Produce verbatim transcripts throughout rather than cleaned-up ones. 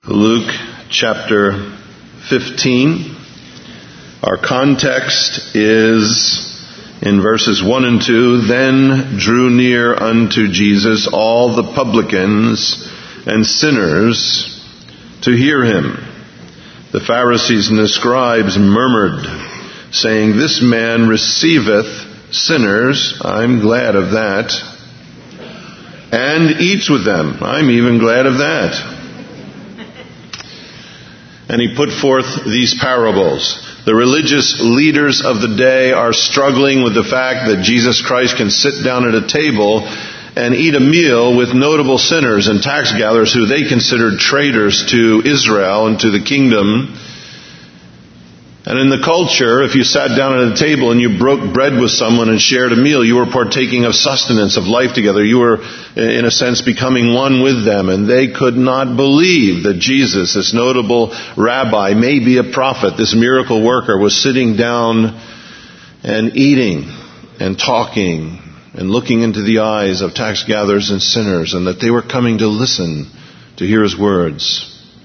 Luke chapter fifteen. Our context is in verses one and two. Then drew near unto Jesus all the publicans and sinners to hear him. The Pharisees and the scribes murmured, saying, This man receiveth sinners. I'm glad of that. And eats with them. I'm even glad of that. And he put forth these parables. The religious leaders of the day are struggling with the fact that Jesus Christ can sit down at a table and eat a meal with notable sinners and tax gatherers who they considered traitors to Israel and to the kingdom. And in the culture, if you sat down at a table and you broke bread with someone and shared a meal, you were partaking of sustenance, of life together. You were, in a sense, becoming one with them. And they could not believe that Jesus, this notable rabbi, maybe a prophet, this miracle worker, was sitting down and eating and talking and looking into the eyes of tax gatherers and sinners, and that they were coming to listen to hear his words.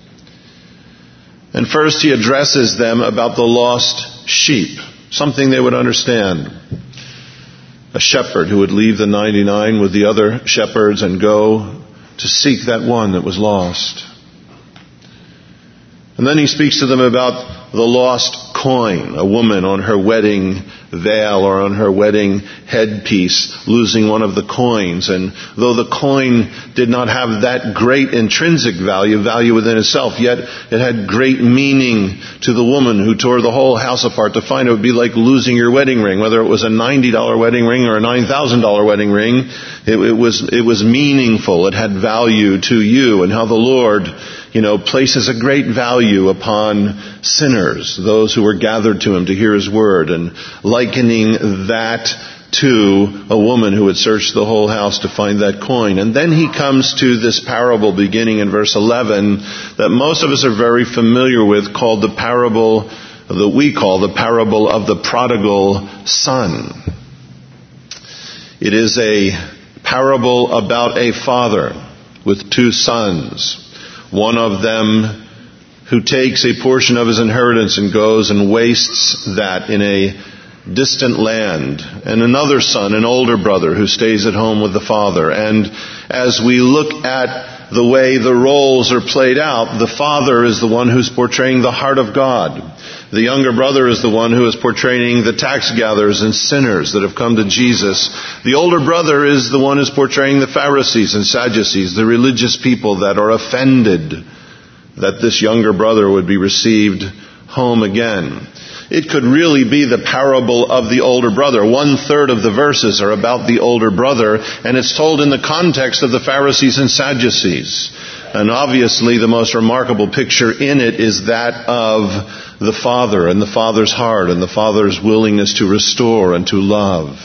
And first he addresses them about the lost sheep, something they would understand. A shepherd who would leave the ninety-nine with the other shepherds and go to seek that one that was lost. And then he speaks to them about the lost coin, a woman on her wedding veil or on her wedding headpiece losing one of the coins. And though the coin did not have that great intrinsic value, value within itself, yet it had great meaning to the woman who tore the whole house apart to find it. It would be like losing your wedding ring, whether it was a ninety dollars wedding ring or a nine thousand dollars wedding ring. It, it was, it was meaningful. It had value to you, and how the Lord, you know, places a great value upon sinners, those who were gathered to him to hear his word, and likening that to a woman who had searched the whole house to find that coin. And then he comes to this parable beginning in verse eleven that most of us are very familiar with, called the parable that we call the parable of the prodigal son. It is a parable about a father with two sons. One of them who takes a portion of his inheritance and goes and wastes that in a distant land. And another son, an older brother, who stays at home with the father. And as we look at the way the roles are played out, the father is the one who's portraying the heart of God. The younger brother is the one who is portraying the tax gatherers and sinners that have come to Jesus. The older brother is the one who's portraying the Pharisees and Sadducees, the religious people that are offended that this younger brother would be received home again. It could really be the parable of the older brother. One third of the verses are about the older brother, and it's told in the context of the Pharisees and Sadducees. And obviously the most remarkable picture in it is that of the father and the father's heart and the father's willingness to restore and to love.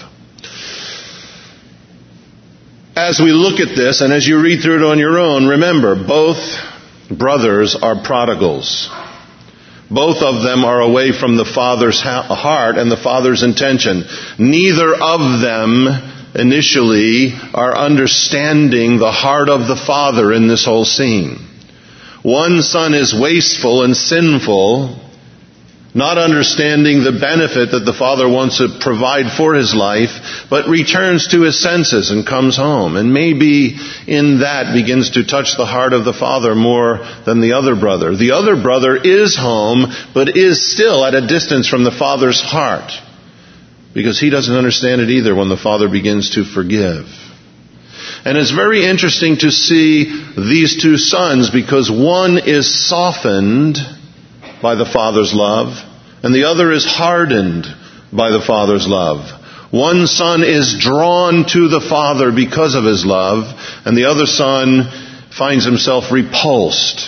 As we look at this, and as you read through it on your own, remember, both brothers are prodigals. Both of them are away from the father's heart and the father's intention. Neither of them initially are understanding the heart of the father in this whole scene. One son is wasteful and sinful, not understanding the benefit that the father wants to provide for his life, but returns to his senses and comes home. And maybe in that begins to touch the heart of the father more than the other brother. The other brother is home, but is still at a distance from the father's heart, because he doesn't understand it either when the father begins to forgive. And it's very interesting to see these two sons, because one is softened by the father's love, and the other is hardened by the father's love. One son is drawn to the father because of his love, and the other son finds himself repulsed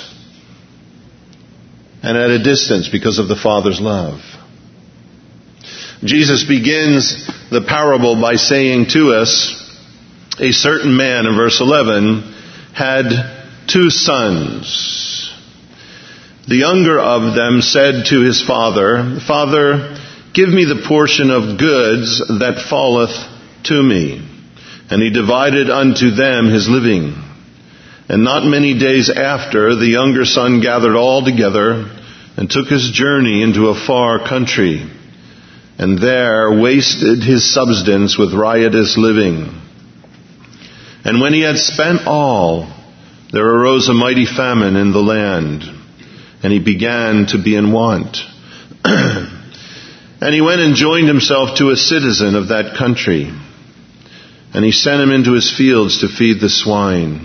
and at a distance because of the father's love. Jesus begins the parable by saying to us, a certain man, in verse eleven, had two sons. The younger of them said to his father, Father, give me the portion of goods that falleth to me. And he divided unto them his living. And not many days after, the younger son gathered all together and took his journey into a far country, and there wasted his substance with riotous living. And when he had spent all, there arose a mighty famine in the land, and he began to be in want. And he went and joined himself to a citizen of that country, and he sent him into his fields to feed the swine.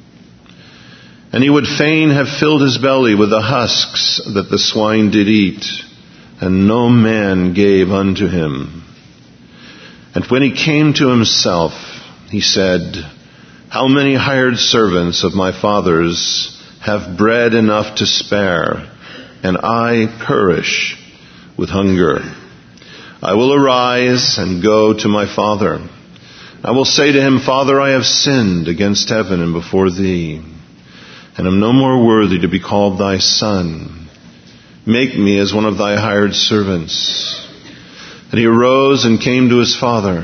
And he would fain have filled his belly with the husks that the swine did eat, and no man gave unto him. And when he came to himself, he said, How many hired servants of my father's have bread enough to spare, and I perish with hunger? I will arise and go to my father. I will say to him, Father, I have sinned against heaven and before thee, and am no more worthy to be called thy son. Make me as one of thy hired servants. And he arose and came to his father.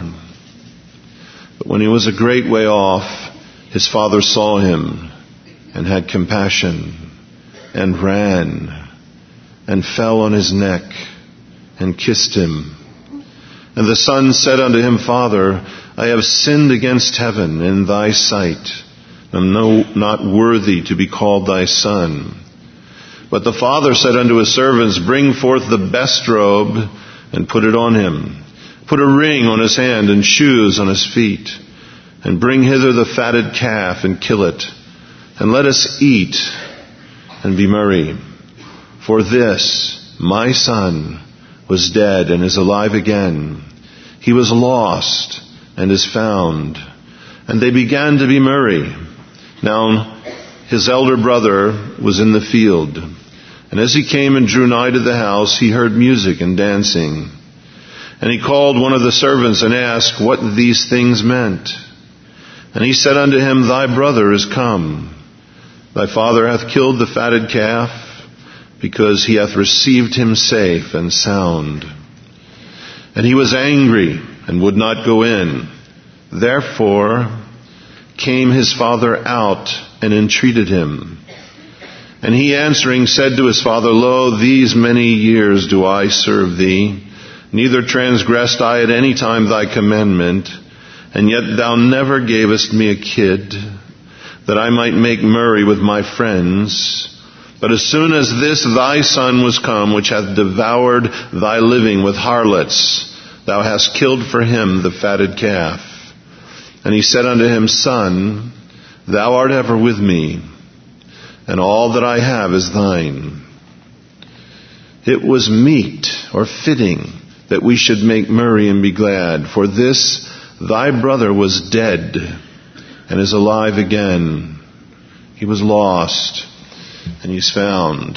But when he was a great way off, his father saw him and had compassion and ran and fell on his neck and kissed him. And the son said unto him, Father, I have sinned against heaven and in thy sight, and am no, not worthy to be called thy son. But the father said unto his servants, Bring forth the best robe and put it on him. Put a ring on his hand and shoes on his feet. And bring hither the fatted calf and kill it. And let us eat and be merry. For this, my son, was dead and is alive again. He was lost and is found. And they began to be merry. Now his elder brother was in the field. And as he came and drew nigh to the house, he heard music and dancing. And he called one of the servants and asked what these things meant. And he said unto him, Thy brother is come. Thy father hath killed the fatted calf, because he hath received him safe and sound. And he was angry and would not go in. Therefore came his father out and entreated him. And he answering said to his father, Lo, these many years do I serve thee, neither transgressed I at any time thy commandment, and yet thou never gavest me a kid, that I might make merry with my friends. But as soon as this thy son was come, which hath devoured thy living with harlots, thou hast killed for him the fatted calf. And he said unto him, Son, thou art ever with me, and all that I have is thine. It was meet or fitting that we should make merry and be glad, for this thy brother was dead and is alive again. He was lost and he's found.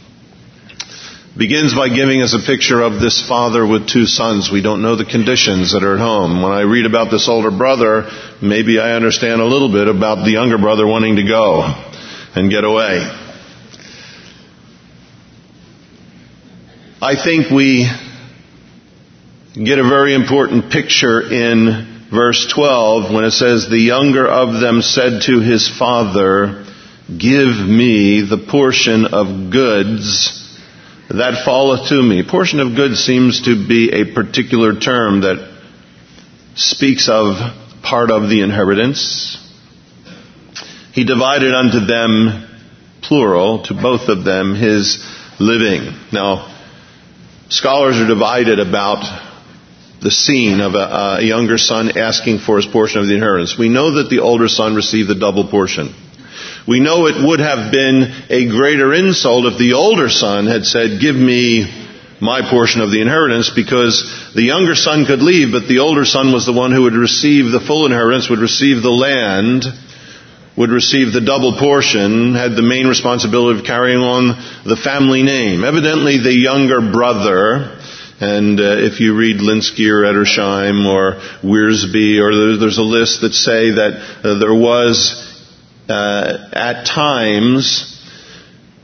Begins by giving us a picture of this father with two sons. We don't know the conditions that are at home. When I read about this older brother, maybe I understand a little bit about the younger brother wanting to go and get away. I think we get a very important picture in verse twelve when it says, The younger of them said to his father, Give me the portion of goods that falleth to me. Portion of goods seems to be a particular term that speaks of part of the inheritance. He divided unto them, plural, to both of them, his living. Now, scholars are divided about the scene of a, a younger son asking for his portion of the inheritance. We know that the older son received the double portion. We know it would have been a greater insult if the older son had said, Give me my portion of the inheritance, because the younger son could leave, but the older son was the one who would receive the full inheritance, would receive the land, would receive the double portion, had the main responsibility of carrying on the family name. Evidently the younger brother, and uh, if you read Linsky or Edersheim or Wiersbe, or there, there's a list that say that uh, there was uh, at times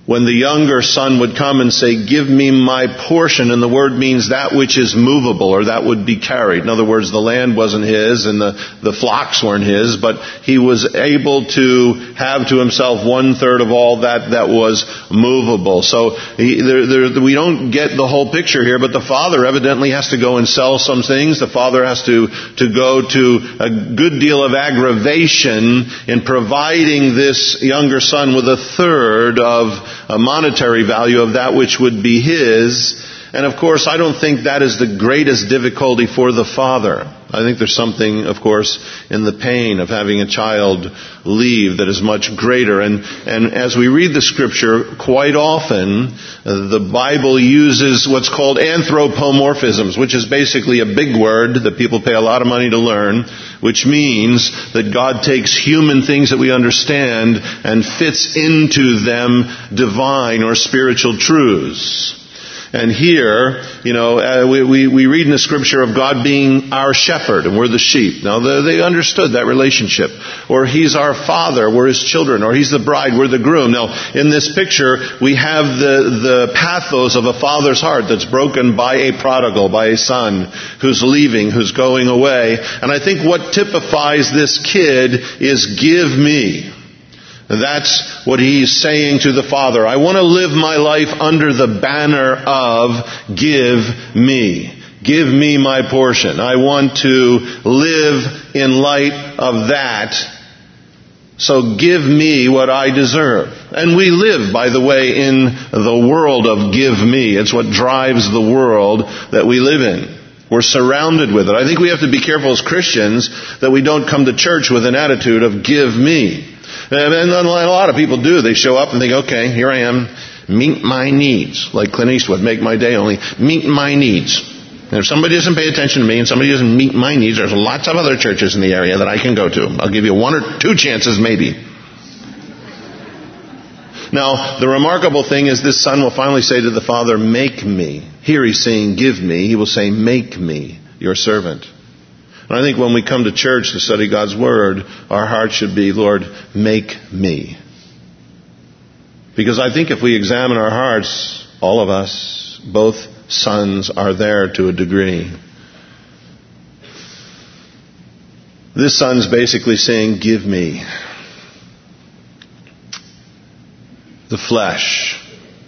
when the younger son would come and say, give me my portion, and the word means that which is movable, or that would be carried. In other words, the land wasn't his and the, the flocks weren't his, but he was able to have to himself one third of all that that was movable. So he, there, there, we don't get the whole picture here, but the father evidently has to go and sell some things. The father has to, to go to a good deal of aggravation in providing this younger son with a third of a monetary value of that which would be his. And of course, I don't think that is the greatest difficulty for the father. I think there's something, of course, in the pain of having a child leave that is much greater. And, and as we read the scripture, quite often, uh, the Bible uses what's called anthropomorphisms, which is basically a big word that people pay a lot of money to learn, which means that God takes human things that we understand and fits into them divine or spiritual truths. And here, you know, uh, we, we, we read in the scripture of God being our shepherd and we're the sheep. Now, they, they understood that relationship. Or He's our father, we're His children. Or He's the bride, we're the groom. Now, in this picture, we have the, the pathos of a father's heart that's broken by a prodigal, by a son who's leaving, who's going away. And I think what typifies this kid is give me. That's what he's saying to the father. I want to live my life under the banner of give me. Give me my portion. I want to live in light of that. So give me what I deserve. And we live, by the way, in the world of give me. It's what drives the world that we live in. We're surrounded with it. I think we have to be careful as Christians that we don't come to church with an attitude of give me. And a lot of people do. They show up and think, okay, here I am, meet my needs. Like Clint Eastwood, make my day only, meet my needs. And if somebody doesn't pay attention to me and somebody doesn't meet my needs, there's lots of other churches in the area that I can go to. I'll give you one or two chances maybe. Now, the remarkable thing is this son will finally say to the father, make me. Here he's saying, give me. He will say, make me your servant. And I think when we come to church to study God's Word, our heart should be, Lord, make me. Because I think if we examine our hearts, all of us, both sons are there to a degree. This son's basically saying, give me the flesh.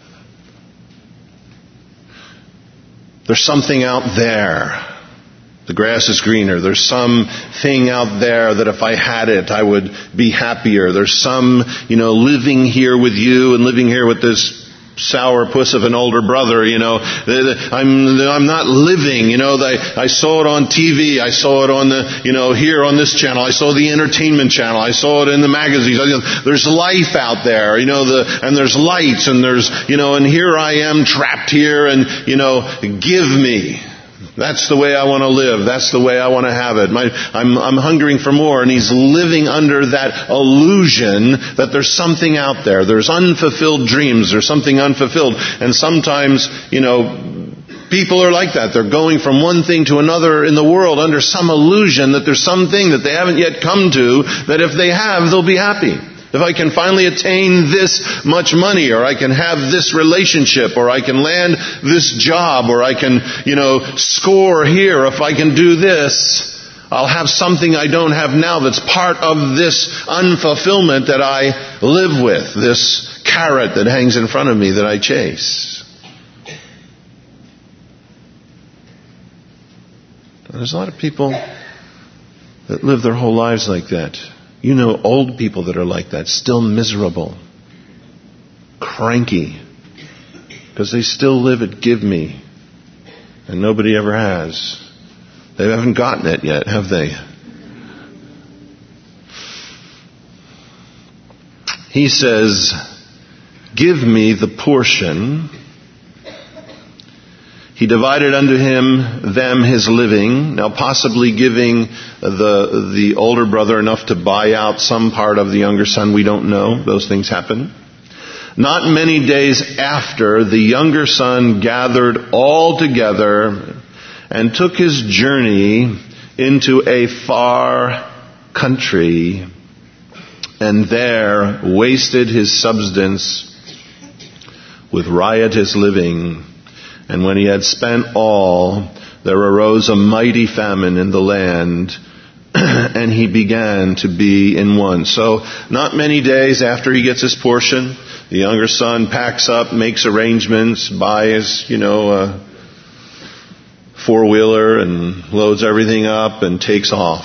There's something out there. The grass is greener. There's something out there that if I had it, I would be happier. There's some, you know, living here with you and living here with this sourpuss of an older brother, you know. I'm, I'm not living, you know. I saw it on T V. I saw it on the, you know, here on this channel. I saw the entertainment channel. I saw it in the magazines. There's life out there, you know, the, and there's lights and there's, you know, and here I am trapped here and, you know, give me. That's the way I want to live. That's the way I want to have it. My, I'm, I'm hungering for more. And he's living under that illusion that there's something out there. There's unfulfilled dreams. There's something unfulfilled. And sometimes, you know, people are like that. They're going from one thing to another in the world under some illusion that there's something that they haven't yet come to, that if they have, they'll be happy. If I can finally attain this much money, or I can have this relationship, or I can land this job, or I can, you know, score here, if I can do this, I'll have something I don't have now that's part of this unfulfillment that I live with, this carrot that hangs in front of me that I chase. There's a lot of people that live their whole lives like that. You know old people that are like that, still miserable, cranky, because they still live at give me, and nobody ever has. They haven't gotten it yet, have they? He says, give me the portion. He divided unto him them his living, now possibly giving the the older brother enough to buy out some part of the younger son. We don't know. Those things happen. Not many days after, the younger son gathered all together and took his journey into a far country, and there wasted his substance with riotous living. And when he had spent all, there arose a mighty famine in the land, and he began to be in want. So not many days after he gets his portion, the younger son packs up, makes arrangements, buys, you know, a four-wheeler and loads everything up and takes off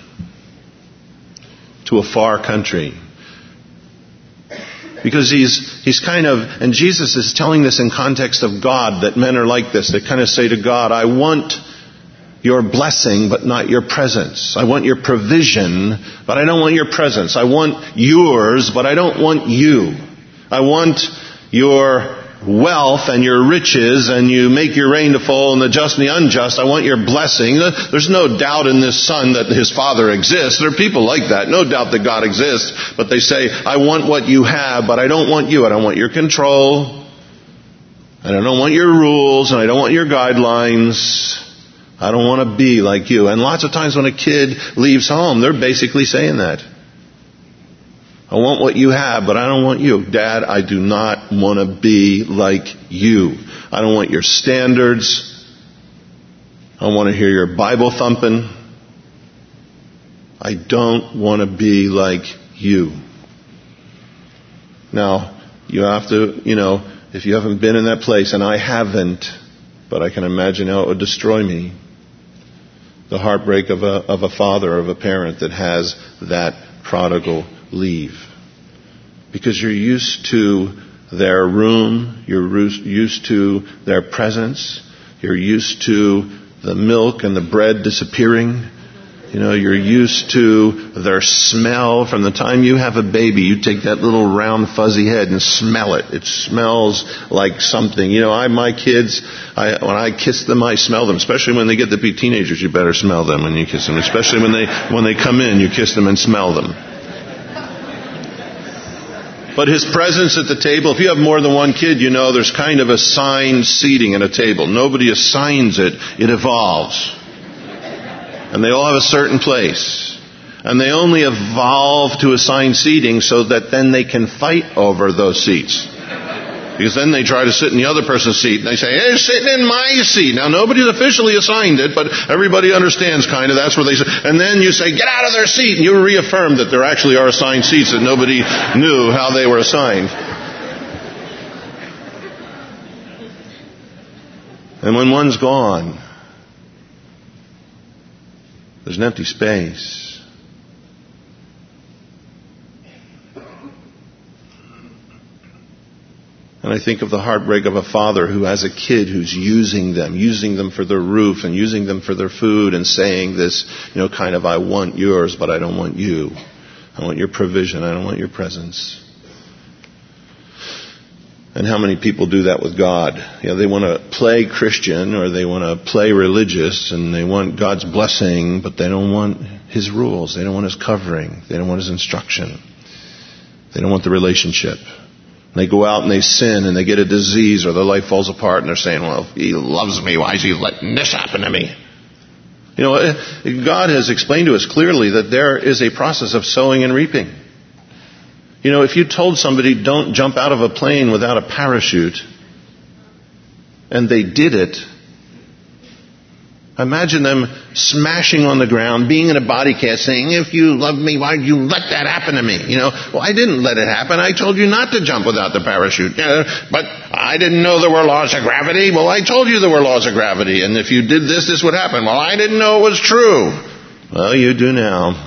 to a far country. Because he's he's kind of, and Jesus is telling this in context of God, that men are like this. They kind of say to God, I want your blessing, but not your presence. I want your provision, but I don't want your presence. I want yours, but I don't want you. I want your wealth and your riches, and you make your rain to fall on the just and the unjust. I want your blessing. There's no doubt in this son that his father exists. There are people like that. No doubt that God exists. But they say, I want what you have, but I don't want you. I don't want your control. And I don't want your rules, and I don't want your guidelines. I don't want to be like you. And lots of times when a kid leaves home, they're basically saying that. I want what you have, but I don't want you. Dad, I do not want to be like you. I don't want your standards. I don't want to hear your Bible thumping. I don't want to be like you. Now, you have to, you know, if you haven't been in that place, and I haven't, but I can imagine how it would destroy me. The heartbreak of a, of a father, of a parent that has that prodigal leave. Because you're used to their room, you're used to their presence, you're used to the milk and the bread disappearing. You know, you're used to their smell. From the time you have a baby, you take that little round fuzzy head and smell it. It smells like something. You know, I, my kids, I, when I kiss them, I smell them. Especially when they get to be teenagers, you better smell them when you kiss them. Especially when they, when they come in, you kiss them and smell them. But his presence at the table, if you have more than one kid, you know there's kind of assigned seating at a table. Nobody assigns it. It evolves. And they all have a certain place. And they only evolve to assigned seating so that then they can fight over those seats. Because then they try to sit in the other person's seat. And they say, hey, sitting in my seat. Now, nobody's officially assigned it, but everybody understands kind of that's where they sit. And then you say, get out of their seat. And you reaffirm that there actually are assigned seats that nobody knew how they were assigned. And when one's gone, there's an empty space. And I think of the heartbreak of a father who has a kid who's using them, using them for their roof and using them for their food and saying this, you know, kind of, I want yours, but I don't want you. I want your provision. I don't want your presence. And how many people do that with God? You know, they want to play Christian or they want to play religious and they want God's blessing, but they don't want His rules. They don't want His covering. They don't want His instruction. They don't want the relationship. And they go out and they sin and they get a disease or their life falls apart and they're saying, well, if He loves me, why is He letting this happen to me? You know, God has explained to us clearly that there is a process of sowing and reaping. You know, if you told somebody don't jump out of a plane without a parachute, and they did it, imagine them smashing on the ground, being in a body cast, saying, if you love me, why did you let that happen to me? You know, well, I didn't let it happen. I told you not to jump without the parachute. Uh, but I didn't know there were laws of gravity. Well, I told you there were laws of gravity. And if you did this, this would happen. Well, I didn't know it was true. Well, you do now.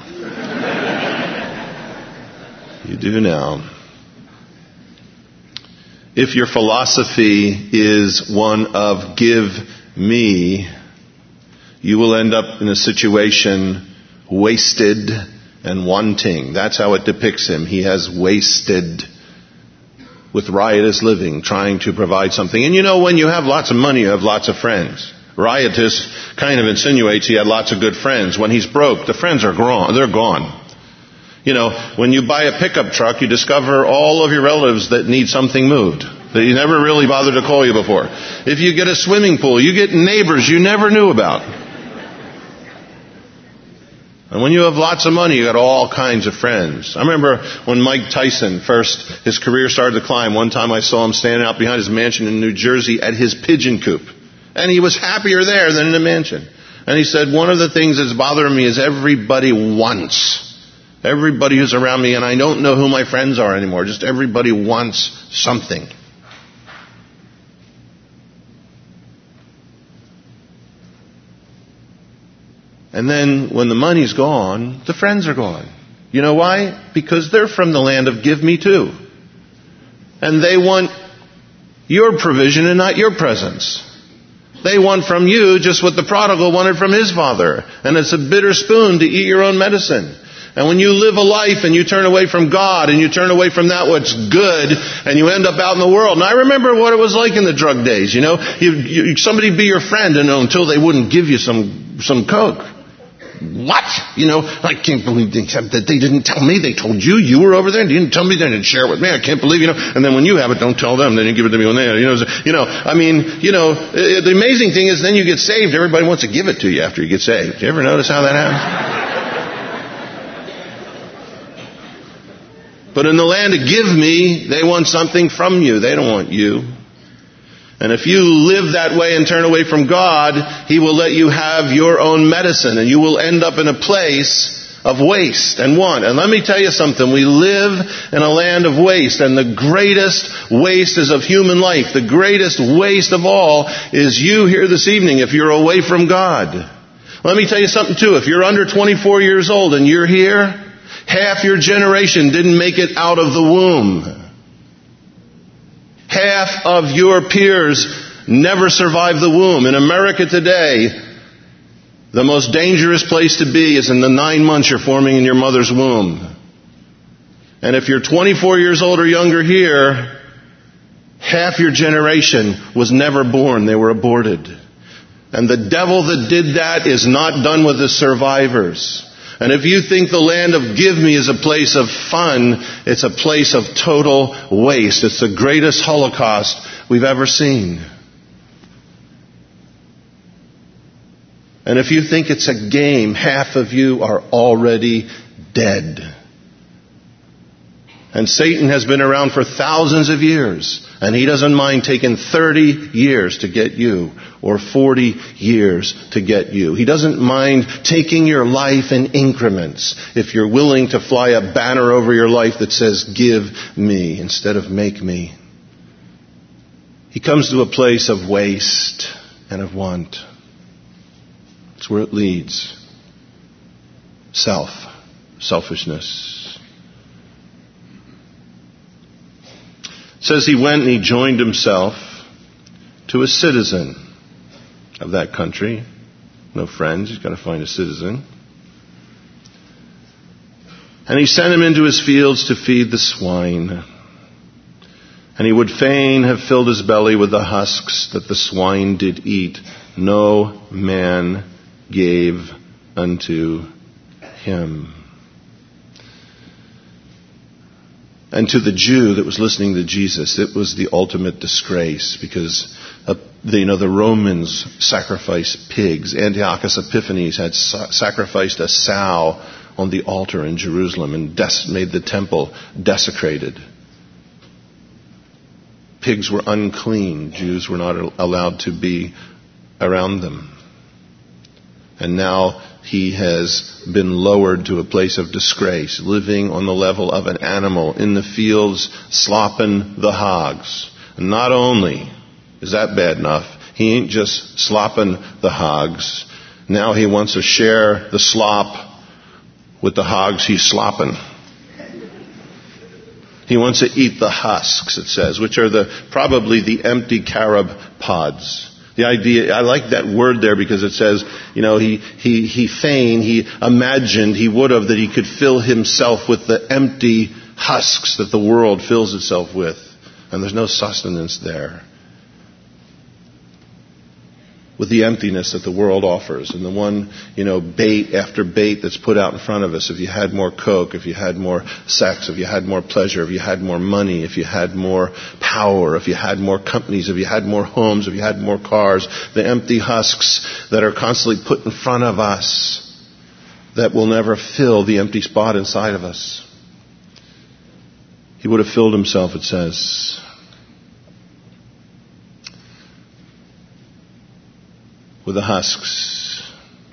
You do now. If your philosophy is one of give me, you will end up in a situation wasted and wanting. That's how it depicts him. He has wasted with riotous living, trying to provide something. And you know, when you have lots of money, you have lots of friends. Riotous kind of insinuates he had lots of good friends. When he's broke, the friends are gone. They're gone. You know, when you buy a pickup truck, you discover all of your relatives that need something moved, that you never really bothered to call you before. If you get a swimming pool, you get neighbors you never knew about. And when you have lots of money, you got all kinds of friends. I remember when Mike Tyson first, his career started to climb. One time I saw him standing out behind his mansion in New Jersey at his pigeon coop. And he was happier there than in the mansion. And he said, one of the things that's bothering me is everybody wants. Everybody who's around me, and I don't know who my friends are anymore. Just everybody wants something. And then when the money's gone, the friends are gone. You know why? Because they're from the land of give me too. And they want your provision and not your presence. They want from you just what the prodigal wanted from his father. And it's a bitter spoon to eat your own medicine. And when you live a life and you turn away from God and you turn away from that what's good and you end up out in the world. And I remember what it was like in the drug days. You know, you, you, somebody be your friend and until they wouldn't give you some, some coke. What? You know, I can't believe they, that they didn't tell me. They told you. You were over there and you didn't tell me. They didn't share it with me. I can't believe, you know. And then when you have it, don't tell them. Then you give it to me when they have it. You know, you know, I mean, you know, the amazing thing is then you get saved. Everybody wants to give it to you after you get saved. You ever notice how that happens? But in the land of give me, they want something from you. They don't want you. And if you live that way and turn away from God, He will let you have your own medicine and you will end up in a place of waste and want. And let me tell you something. We live in a land of waste, and the greatest waste is of human life. The greatest waste of all is you here this evening if you're away from God. Let me tell you something too. If you're under twenty-four years old and you're here, half your generation didn't make it out of the womb. Half of your peers never survived the womb. In America today, the most dangerous place to be is in the nine months you're forming in your mother's womb. And if you're twenty-four years old or younger here, half your generation was never born. They were aborted. And the devil that did that is not done with the survivors. And if you think the land of give me is a place of fun, it's a place of total waste. It's the greatest Holocaust we've ever seen. And if you think it's a game, half of you are already dead. And Satan has been around for thousands of years. And he doesn't mind taking thirty years to get you, or forty years to get you. He doesn't mind taking your life in increments if you're willing to fly a banner over your life that says, give me instead of make me. He comes to a place of waste and of want. It's where it leads. Self. Selfishness. It says he went and he joined himself to a citizen of that country. No friends, he's got to find a citizen. And he sent him into his fields to feed the swine. And he would fain have filled his belly with the husks that the swine did eat. No man gave unto him. And to the Jew that was listening to Jesus, it was the ultimate disgrace because, uh, the, you know, the Romans sacrificed pigs. Antiochus Epiphanes had sa- sacrificed a sow on the altar in Jerusalem and des- made the temple desecrated. Pigs were unclean. Jews were not allowed to be around them. And now he has been lowered to a place of disgrace, living on the level of an animal in the fields, slopping the hogs. And not only is that bad enough, he ain't just slopping the hogs. Now he wants to share the slop with the hogs he's slopping. He wants to eat the husks, it says, which are the probably the empty carob pods. The idea, I like that word there because it says, you know, he, he, he feigned, he imagined, he would have that he could fill himself with the empty husks that the world fills itself with. And there's no sustenance there. With the emptiness that the world offers and the one, you know, bait after bait that's put out in front of us. If you had more coke, if you had more sex, if you had more pleasure, if you had more money, if you had more power, if you had more companies, if you had more homes, if you had more cars, the empty husks that are constantly put in front of us. that will never fill the empty spot inside of us. He would have filled himself, it says. With the husks.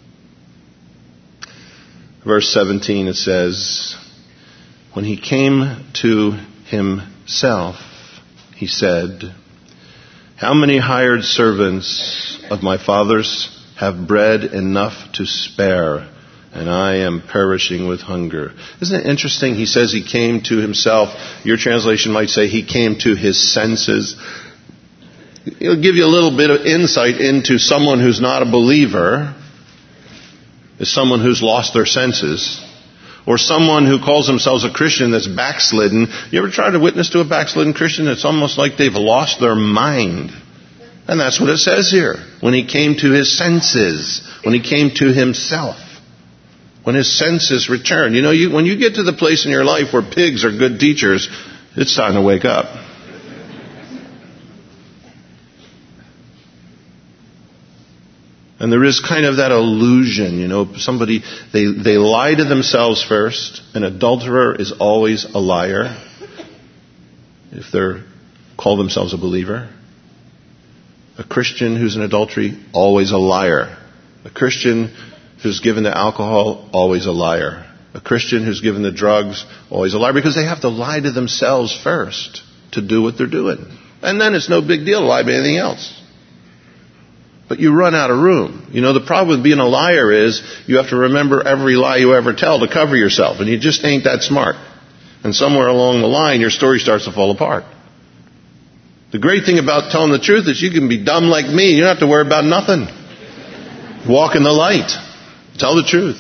Verse seventeen, it says, when he came to himself, he said, how many hired servants of my father's have bread enough to spare, and I am perishing with hunger? Isn't it interesting? He says he came to himself. Your translation might say he came to his senses. It'll give you a little bit of insight into someone who's not a believer, is someone who's lost their senses, or someone who calls themselves a Christian that's backslidden. You ever try to witness to a backslidden Christian? It's almost like they've lost their mind. And that's what it says here. When he came to his senses, when he came to himself, when his senses returned. You know, you, when you get to the place in your life where pigs are good teachers, it's time to wake up. And there is kind of that illusion, you know, somebody, they, they lie to themselves first. An adulterer is always a liar if they're call themselves a believer. A Christian who's in adultery, always a liar. A Christian who's given to alcohol, always a liar. A Christian who's given to drugs, always a liar, because they have to lie to themselves first to do what they're doing. And then it's no big deal to lie about anything else. But you run out of room. You know, the problem with being a liar is you have to remember every lie you ever tell to cover yourself. And you just ain't that smart. And somewhere along the line, your story starts to fall apart. The great thing about telling the truth is you can be dumb like me. You don't have to worry about nothing. Walk in the light. Tell the truth.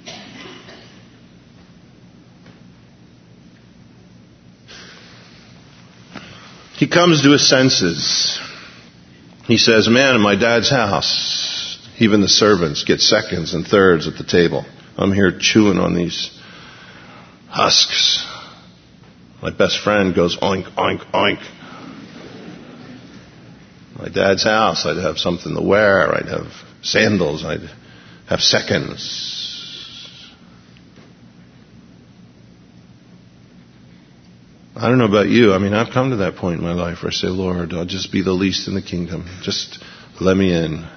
He comes to his senses. He says, man, in my dad's house, even the servants get seconds and thirds at the table. I'm here chewing on these husks. My best friend goes oink, oink, oink. My dad's house, I'd have something to wear. I'd have sandals. I'd have seconds. I don't know about you. I mean, I've come to that point in my life where I say, Lord, I'll just be the least in the kingdom. Just let me in.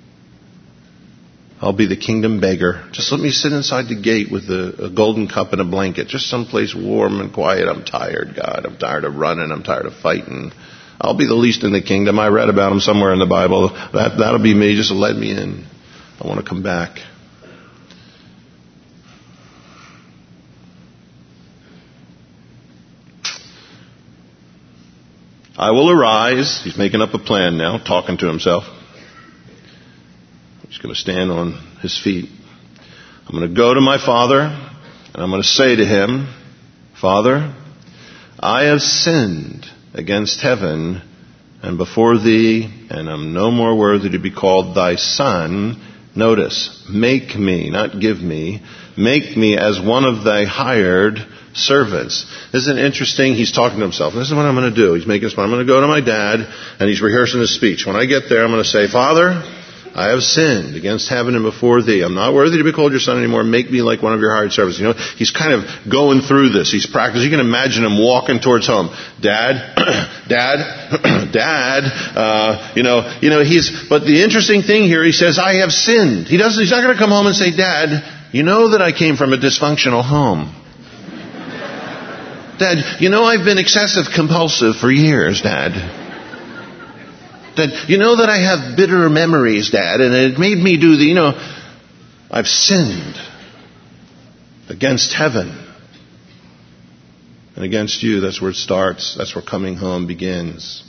I'll be the kingdom beggar. Just let me sit inside the gate with a, a golden cup and a blanket. Just someplace warm and quiet. I'm tired, God. I'm tired of running. I'm tired of fighting. I'll be the least in the kingdom. I read about him somewhere in the Bible. That, that'll be me. Just let me in. I want to come back. I will arise. He's making up a plan now, talking to himself. He's going to stand on his feet. I'm going to go to my father, and I'm going to say to him, Father, I have sinned against heaven and before thee, and am no more worthy to be called thy son. Notice, make me, not give me, make me as one of thy hired servants. Isn't it interesting? He's talking to himself. This is what I'm going to do. He's making his plan. I'm going to go to my dad, and he's rehearsing his speech. When I get there, I'm going to say, Father, I have sinned against heaven and before thee. I'm not worthy to be called your son anymore. Make me like one of your hired servants. You know, he's kind of going through this. He's practicing. You can imagine him walking towards home. Dad, Dad, Dad, uh, you know, you know, he's, but the interesting thing here, he says, I have sinned. He doesn't, he's not going to come home and say, Dad, you know that I came from a dysfunctional home. Dad, you know I've been excessive compulsive for years, Dad. Dad, you know that I have bitter memories, Dad, and it made me do the, you know, I've sinned against heaven and against you. That's where it starts. That's where coming home begins.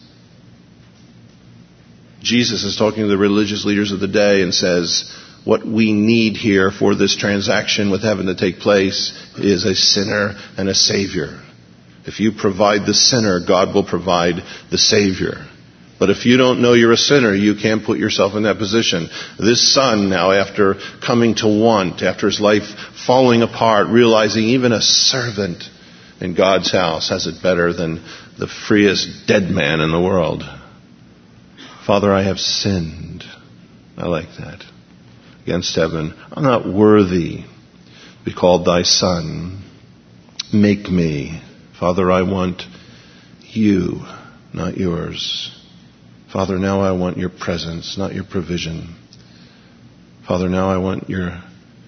Jesus is talking to the religious leaders of the day and says, what we need here for this transaction with heaven to take place is a sinner and a Savior. If you provide the sinner, God will provide the Savior. But if you don't know you're a sinner, you can't put yourself in that position. This son now, after coming to want, after his life falling apart, realizing even a servant in God's house has it better than the freest dead man in the world. Father, I have sinned. I like that. Against heaven. I'm not worthy. be called thy son. Make me. Father, I want you, not yours. Father, now I want your presence, not your provision. Father, now I want your,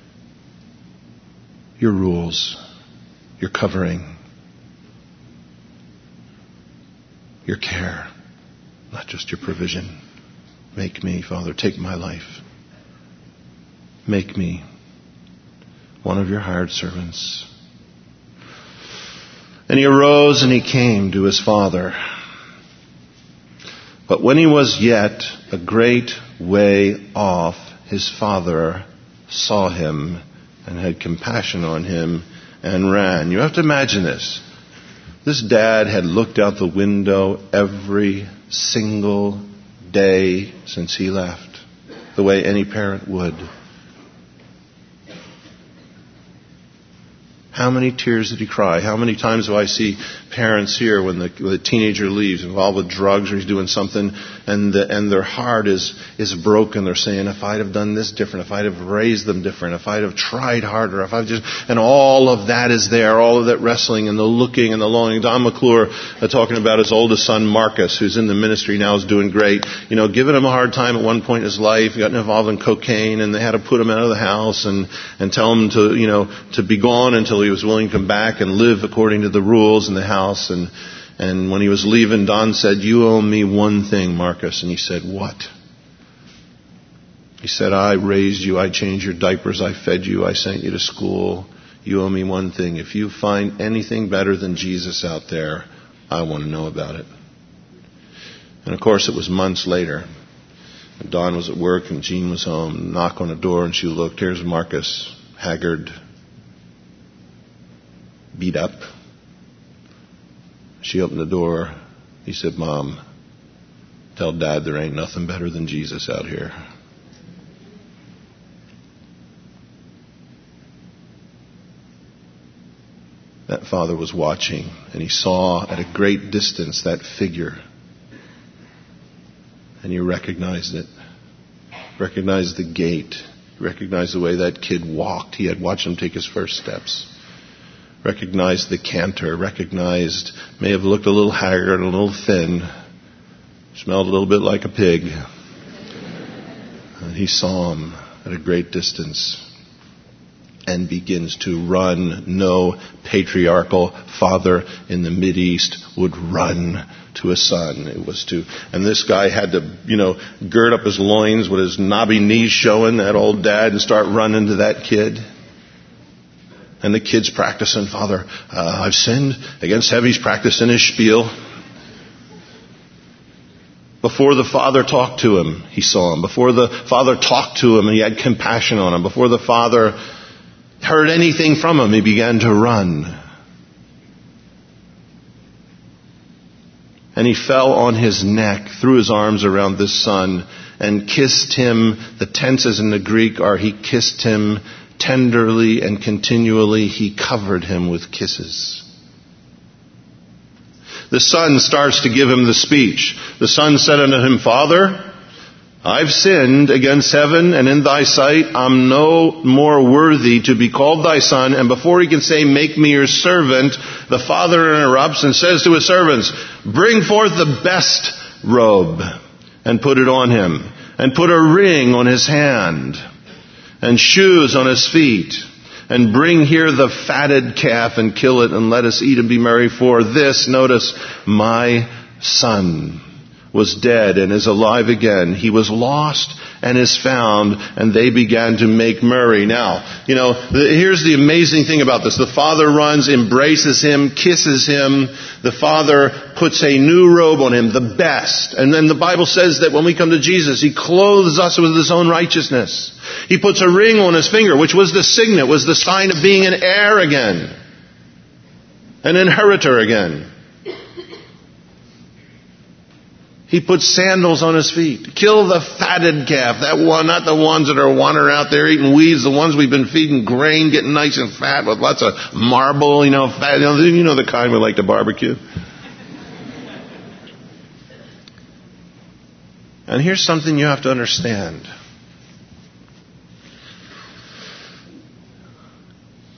your rules, your covering, your care, not just your provision. Make me, Father, take my life. Make me one of your hired servants. And he arose and he came to his father. But when he was yet a great way off, his father saw him and had compassion on him and ran. You have to imagine this. This dad had looked out the window every single day since he left, the way any parent would. How many tears did he cry? How many times do I see parents here when the, when the teenager leaves, involved with drugs or he's doing something, and the, and their heart is is broken. They're saying, if I'd have done this different, if I'd have raised them different, if I'd have tried harder, if I've just, and all of that is there, all of that wrestling and the looking and the longing. Don McClure uh, talking about his oldest son Marcus, who's in the ministry now, is doing great. You know, giving him a hard time at one point in his life. He got involved in cocaine, and they had to put him out of the house and and tell him to you know to be gone until he was willing to come back and live according to the rules in the house. And and when he was leaving, Don said, "You owe me one thing, Marcus." And he said, "What?" He said, "I raised you, I changed your diapers, I fed you, I sent you to school. You owe me one thing. If you find anything better than Jesus out there, I want to know about it." And of course it was months later. Don was at work and Jean was home. Knock on the door and she looked. Here's Marcus, haggard, beat up. She opened the door. He said, "Mom, tell Dad there ain't nothing better than Jesus out here." That father was watching, and he saw at a great distance that figure. And he recognized it. Recognized the gait. Recognized the way that kid walked. He had watched him take his first steps. Recognized the canter, recognized, may have looked a little haggard, a little thin, smelled a little bit like a pig. And he saw him at a great distance and begins to run. No patriarchal father in the Mideast would run to a son. It was to, and this guy had to, you know, gird up his loins with his knobby knees showing, that old dad, and start running to that kid. And the kid's practicing, "Father, uh, I've sinned against heaven." He's practicing his spiel. Before the father talked to him, he saw him. Before the father talked to him, he had compassion on him. Before the father heard anything from him, he began to run. And he fell on his neck, threw his arms around this son, and kissed him. The tenses in the Greek are, he kissed him tenderly and continually. He covered him with kisses. The son starts to give him the speech. The son said unto him, "Father, I've sinned against heaven and in thy sight. I'm no more worthy to be called thy son." And before he can say, "Make me your servant," the father interrupts and says to his servants, "Bring forth the best robe and put it on him, and put a ring on his hand and shoes on his feet, and bring here the fatted calf and kill it, and let us eat and be merry. For this," notice, "my son was dead and is alive again. He was lost and is found," and they began to make merry. Now, you know, here's the amazing thing about this. The father runs, embraces him, kisses him. The father puts a new robe on him, the best. And then the Bible says that when we come to Jesus, he clothes us with his own righteousness. He puts a ring on his finger, which was the signet, was the sign of being an heir again, an inheritor again. He puts sandals on his feet. Kill the fatted calf. That one, not the ones that are wandering out there eating weeds. The ones we've been feeding grain, getting nice and fat with lots of marble, you know, fat. You know, you know the kind we like to barbecue. And here's something you have to understand.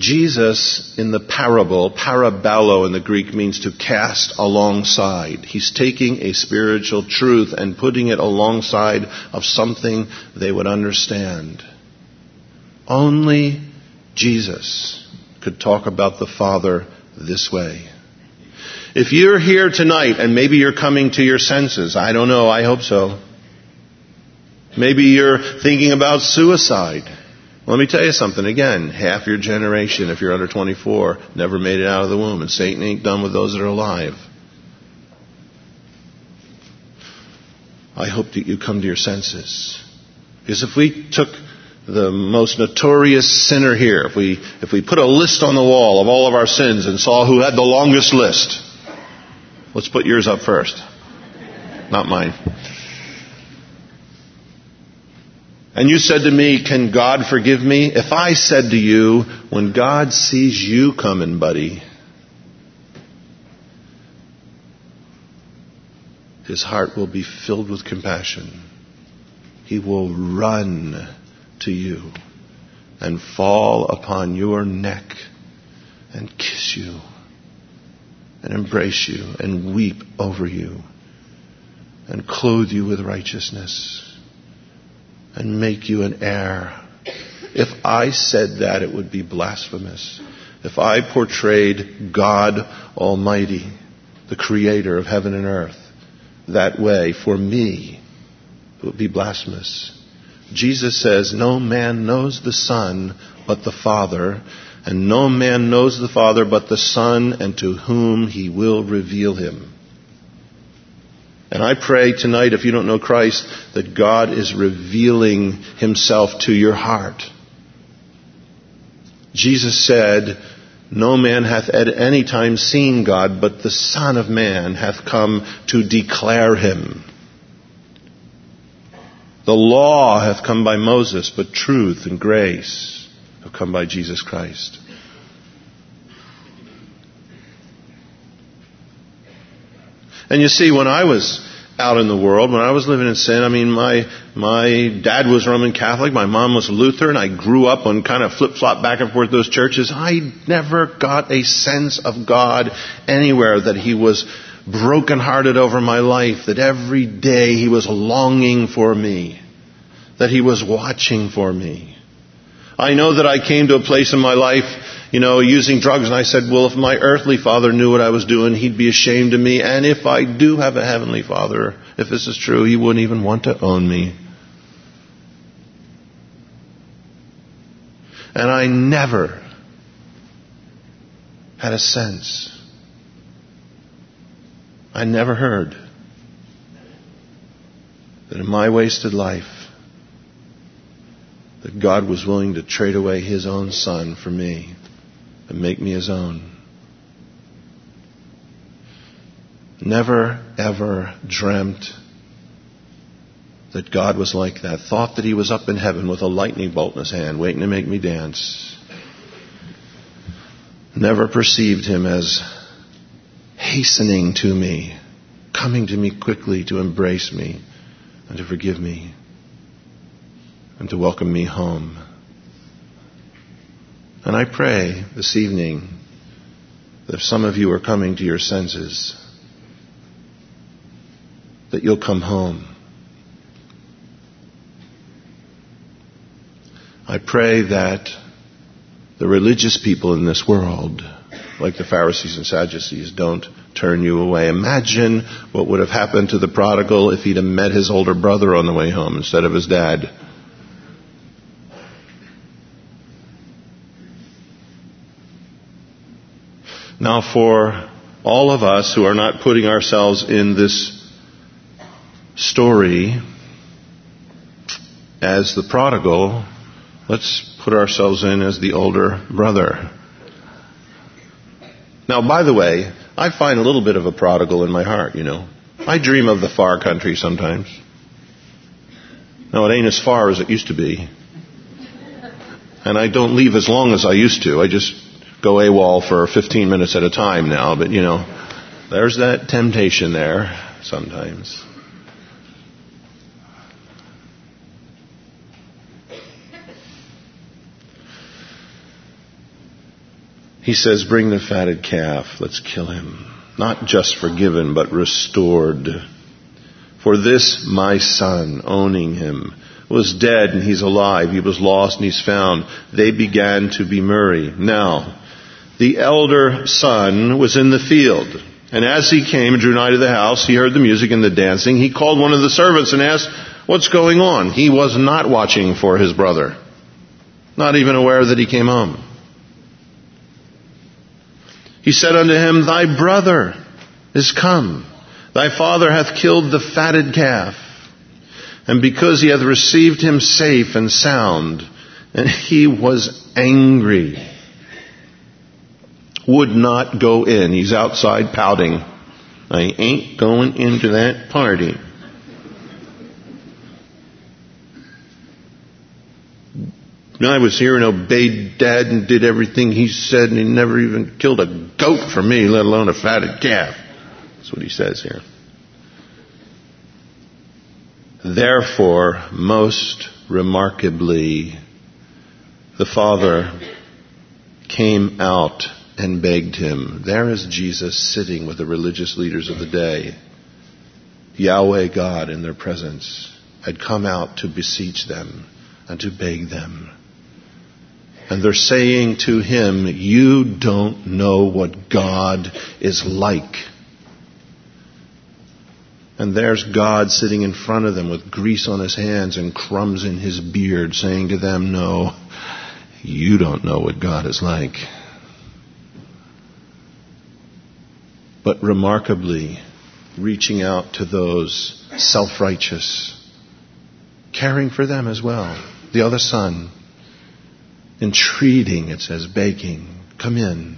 Jesus in the parable, parabello in the Greek means to cast alongside. He's taking a spiritual truth and putting it alongside of something they would understand. Only Jesus could talk about the Father this way. If you're here tonight and maybe you're coming to your senses, I don't know, I hope so. Maybe you're thinking about suicide. Let me tell you something again. Half your generation, if you're under twenty-four, never made it out of the womb. And Satan ain't done with those that are alive. I hope that you come to your senses. Because if we took the most notorious sinner here, if we if we put a list on the wall of all of our sins and saw who had the longest list, let's put yours up first. Not mine. And you said to me, can God forgive me? If I said to you, when God sees you coming, buddy, his heart will be filled with compassion. He will run to you and fall upon your neck and kiss you and embrace you and weep over you and clothe you with righteousness and make you an heir. If I said that, it would be blasphemous. If I portrayed God Almighty, the creator of heaven and earth, that way for me, it would be blasphemous. Jesus says, no man knows the Son but the Father, and no man knows the Father but the Son, and to whom he will reveal him. And I pray tonight, if you don't know Christ, that God is revealing himself to your heart. Jesus said, no man hath at any time seen God, but the Son of Man hath come to declare him. The law hath come by Moses, but truth and grace have come by Jesus Christ. And you see, when I was out in the world, when I was living in sin, I mean, my my dad was Roman Catholic, my mom was Lutheran. I grew up on kind of flip-flop back and forth those churches. I never got a sense of God anywhere, that he was brokenhearted over my life, that every day he was longing for me, that he was watching for me. I know that I came to a place in my life, you know, using drugs, and I said, well, if my earthly father knew what I was doing, he'd be ashamed of me. And if I do have a heavenly father, if this is true, he wouldn't even want to own me. And I never had a sense. I never heard that in my wasted life, that God was willing to trade away his own Son for me and make me his own. Never, ever dreamt that God was like that. Thought that he was up in heaven with a lightning bolt in his hand, waiting to make me dance. Never perceived him as hastening to me, coming to me quickly to embrace me and to forgive me and to welcome me home. And I pray this evening that if some of you are coming to your senses, that you'll come home. I pray that the religious people in this world, like the Pharisees and Sadducees, don't turn you away. Imagine what would have happened to the prodigal if he'd have met his older brother on the way home instead of his dad. Now, for all of us who are not putting ourselves in this story as the prodigal, let's put ourselves in as the older brother. Now, by the way, I find a little bit of a prodigal in my heart, you know. I dream of the far country sometimes. Now, it ain't as far as it used to be. And I don't leave as long as I used to. I just go AWOL for fifteen minutes at a time now. But, you know, there's that temptation there sometimes. He says, bring the fatted calf, let's kill him. Not just forgiven, but restored. For this my son, owning him, was dead and he's alive. He was lost and he's found. They began to be merry. Now, the elder son was in the field. And as he came and drew nigh to the house, he heard the music and the dancing. He called one of the servants and asked, what's going on? He was not watching for his brother. Not even aware that he came home. He said unto him, thy brother is come. Thy father hath killed the fatted calf. And because he hath received him safe and sound, and he was angry, would not go in. He's outside pouting. I ain't going into that party. I was here and obeyed Dad and did everything he said, and he never even killed a goat for me, let alone a fatted calf. That's what he says here. Therefore, most remarkably, the father came out and begged him. There is Jesus sitting with the religious leaders of the day. Yahweh God in their presence had come out to beseech them and to beg them. And they're saying to him, you don't know what God is like. And there's God sitting in front of them with grease on his hands and crumbs in his beard, saying to them, no, you don't know what God is like. But remarkably, reaching out to those self-righteous, caring for them as well. The other son, entreating, it says, begging, come in.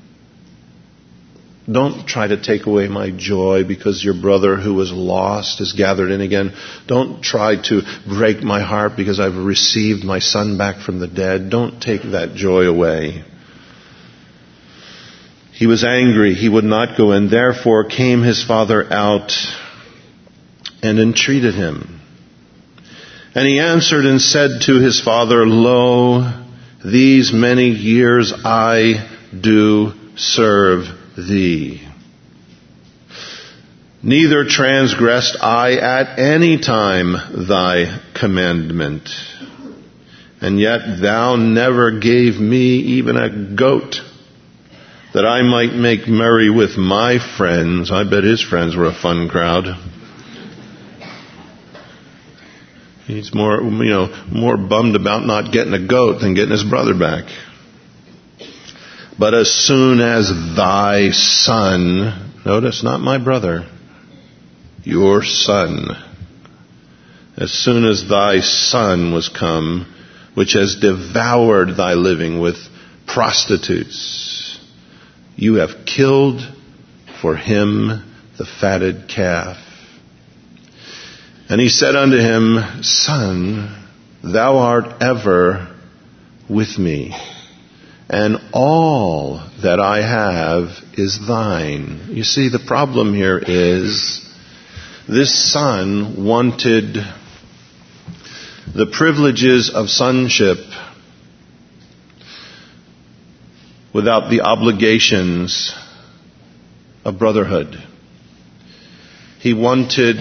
Don't try to take away my joy because your brother who was lost is gathered in again. Don't try to break my heart because I've received my son back from the dead. Don't take that joy away. He was angry. He would not go in. Therefore came his father out and entreated him. And he answered and said to his father, lo, these many years I do serve thee. Neither transgressed I at any time thy commandment. And yet thou never gave me even a goat, that I might make merry with my friends. I bet his friends were a fun crowd. He's more, you know, more bummed about not getting a goat than getting his brother back. But as soon as thy son, notice, not my brother, your son, as soon as thy son was come, which has devoured thy living with prostitutes, you have killed for him the fatted calf. And he said unto him, son, thou art ever with me, and all that I have is thine. You see, the problem here is this son wanted the privileges of sonship without the obligations of brotherhood. He wanted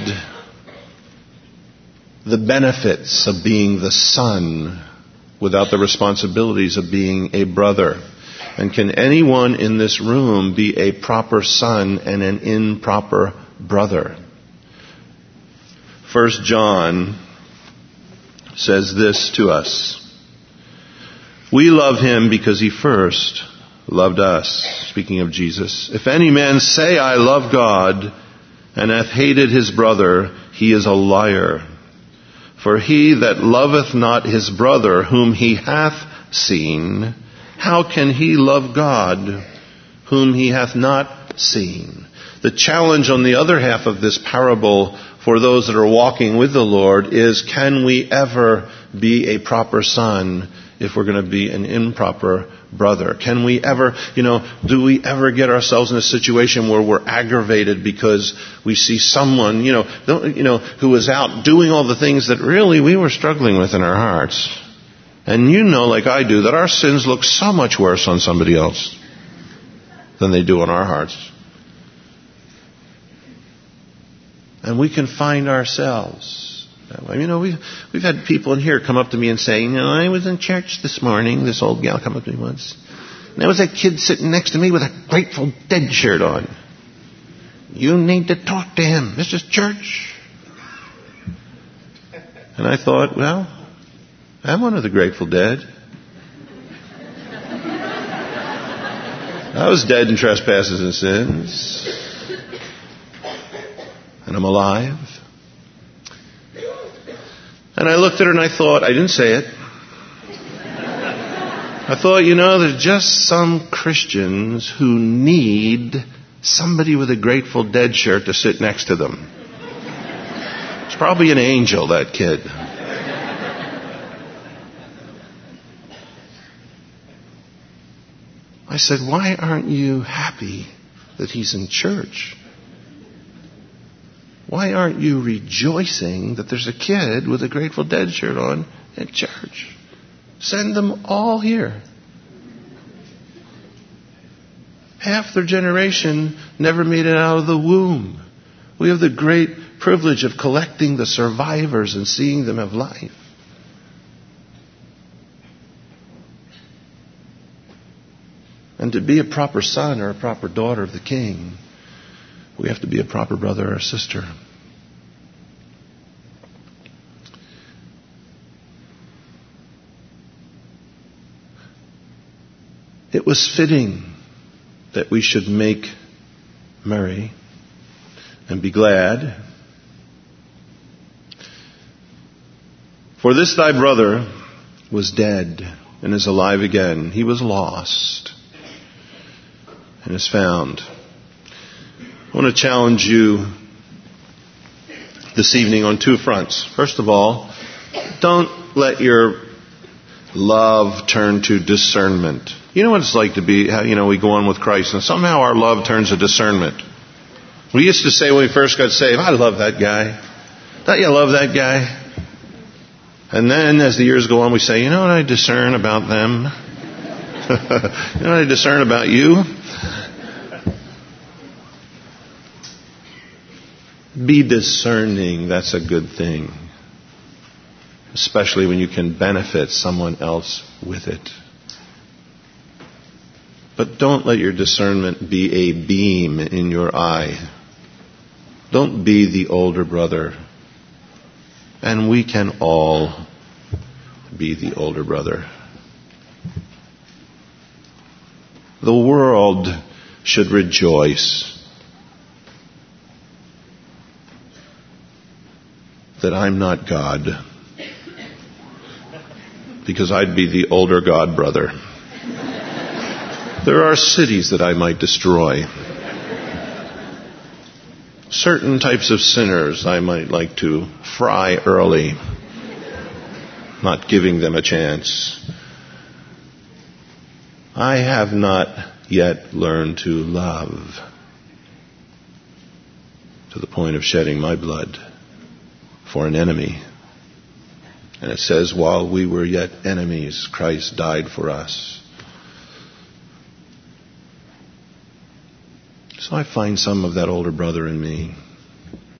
the benefits of being the son without the responsibilities of being a brother. And can anyone in this room be a proper son and an improper brother? First John says this to us. We love him because he first loved us. Speaking of Jesus. If any man say, I love God, and hath hated his brother, he is a liar. For he that loveth not his brother whom he hath seen, how can he love God whom he hath not seen? The challenge on the other half of this parable for those that are walking with the Lord is, can we ever be a proper son if we're going to be an improper brother? Can we ever, you know, do we ever get ourselves in a situation where we're aggravated because we see someone, you know, don't, you know, who is out doing all the things that really we were struggling with in our hearts? And you know, like I do, that our sins look so much worse on somebody else. than they do in our hearts. And we can find ourselves that way. You know, we've, we've had people in here come up to me and say, you know, I was in church this morning. This old gal come up to me once. And there was that kid sitting next to me with a Grateful Dead shirt on. You need to talk to him. This is church. And I thought, well, I'm one of the Grateful Dead. I was dead in trespasses and sins. And I'm alive. And I looked at her and I thought, I didn't say it. I thought, you know, there's just some Christians who need somebody with a Grateful Dead shirt to sit next to them. It's probably an angel, that kid. I said, why aren't you happy that he's in church? Why aren't you rejoicing that there's a kid with a Grateful Dead shirt on at church? Send them all here. Half their generation never made it out of the womb. We have the great privilege of collecting the survivors and seeing them have life. And to be a proper son or a proper daughter of the King, we have to be a proper brother or sister. It was fitting that we should make merry and be glad. For this thy brother was dead and is alive again. He was lost and is found. I want to challenge you this evening on two fronts. First of all, don't let your love turn to discernment. You know what it's like to be, you know, we go on with Christ and somehow our love turns to discernment. We used to say when we first got saved, I love that guy. Don't you love that guy? And then as the years go on, we say, you know what I discern about them? You know what I discern about you? Be discerning. That's a good thing. Especially when you can benefit someone else with it. But don't let your discernment be a beam in your eye. Don't be the older brother. And we can all be the older brother. The world should rejoice that I'm not God, because I'd be the older God brother. There are cities that I might destroy. Certain types of sinners I might like to fry early, not giving them a chance. I have not yet learned to love to the point of shedding my blood for an enemy. And it says, while we were yet enemies, Christ died for us. So I find some of that older brother in me.